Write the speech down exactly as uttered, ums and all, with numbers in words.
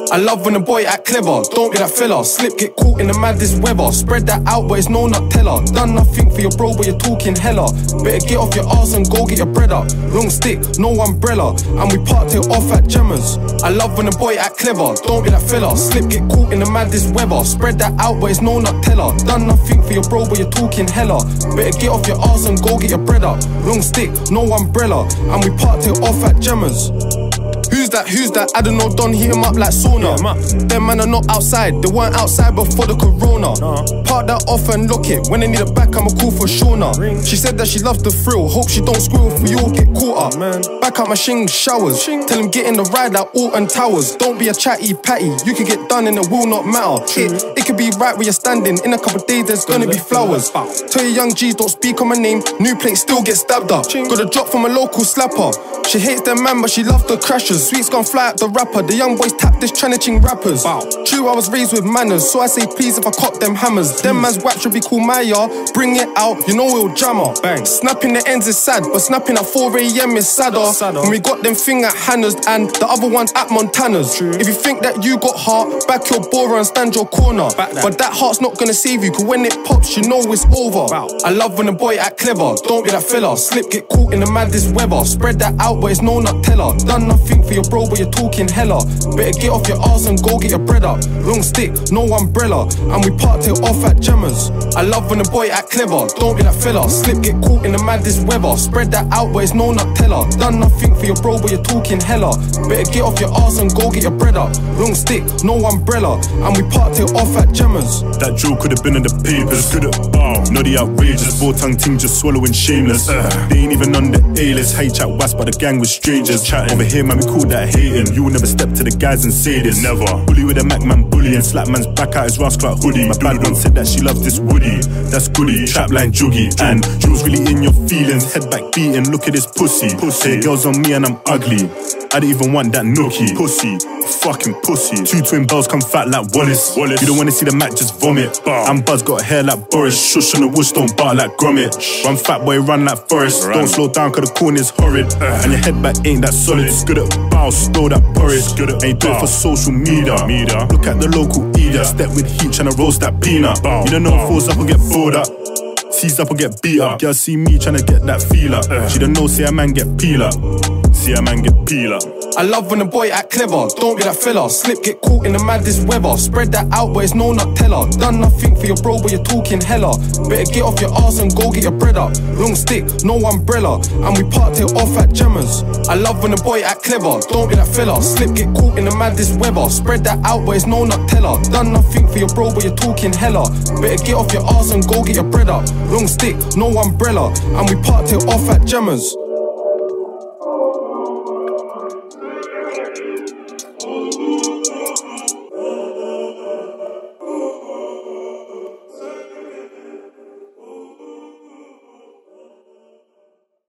I love when a boy act clever, don't be that filler. Slip, get caught in the maddest weather. Spread that out, but it's no Nutella. Done nothing for your bro, but you're talking hella. Better get off your ass and go get your bread up. Long stick, no umbrella, and we parked it off at Gemma's. I love when a boy act clever, don't be that filler. Slip, get caught in the maddest weather. Spread that out, but it's no Nutella. Done nothing for your bro, but you're talking hella. Better get off your ass and go get your bread up. Long stick, no umbrella, and we parked it off at Gemma's. Who's that, who's that? I don't know, Don heat him up like sauna. Yeah, them man are not outside, they weren't outside before the corona. Nah. Park that off and lock it, when they need it back I'ma call for Shauna. Ring. She said that she loves the thrill, hope she don't squeal for you all get caught up. Man. Back out my shing showers, shing. Tell him get in the ride like Alton Towers. Don't be a chatty patty, you can get done and it will not matter. It, it could be right where you're standing, in a couple of days there's gonna be flowers. Tell your young G's don't speak on my name, new plate still get stabbed up. Got a drop from a local slapper, she hates them man but she loves the crashers. Sweets gon' fly at the rapper, the young boys tap this tryna ching rappers. Wow. True, I was raised with manners, so I say please if I cop them hammers. Please. Them man's whack should be called Maya, bring it out, you know we'll jammer. Bang. Snapping the ends is sad, but snapping at four a.m. is sadder. sadder. When we got them thing at Hannah's and the other one's at Montana's. True. If you think that you got heart, back your borer and stand your corner. That. But that heart's not gonna save you, cause when it pops, you know it's over. Wow. I love when a boy act clever, don't be that filler. Slip, get caught in the maddest weather. Spread that out, but it's no Nutella. Done nothing for your bro, but you're talking hella. Better get off your ass and go get your bread up. Long stick, no umbrella, and we parked it off at Gemma's. I love when a boy act clever, don't be that filler. Slip, get caught in the maddest weather. Spread that out, but it's no Nutella. Done nothing for your bro, but you're talking hella. Better get off your ass and go get your bread up. Long stick, no umbrella, and we parked it off at Gemma's. That drill could have been in the papers. Good at bow, not the outrageous. Four tongue ting just swallowing shameless. Uh, they ain't even on the A-list. Hey chat was, but the gang was strangers. Chatting over here, man, we call that hating. You will never step to the guys and say this. Never. Bully with a Mac man bullying. Slap man's back out his rascal like hoodie. My bad one said that she loves this woody. That's goody. Trap line juggy. And Jules really in your feelings. Head back beating. Look at this pussy. Pussy. Hey, girls on me and I'm ugly. I don't even want that nookie. Pussy. Fucking pussy. Two twin bells come fat like Wallace. Wallace. You don't wanna see the Mac just vomit. Bar. And Buzz got hair like Boris. Shush on the woods, don't bar like Gromit. Run fat boy, run like Forrest. Run. Don't slow down cause the corner's horrid. Uh. And your head back ain't that solid. Good at bow, store that porridge. Good at ain't do it for social media. media. Look at the local eater. Step with heat tryna roast that peanut. Bow. You don't know if falls up or get bored up. Sees up or get beat up. Girl see me tryna get that feel up. Uh. She don't know, see a man get peel up. See a man get peel up. I love when a boy act clever, don't be that filler. Slip, get caught in the maddest weather. Spread that out, but it's no Nutella. Done nothing for your bro, but you're talking hella. Better get off your ass and go get your bread up. Long stick, no umbrella, and we parked it off at Gemma's. I love when a boy act clever, don't be that filler. Slip, get caught in the maddest weather. Spread that out, but it's no Nutella. Done nothing for your bro, but you're talking hella. Better get off your ass and go get your bread up. Long stick, no umbrella, and we parked it off at Gemma's.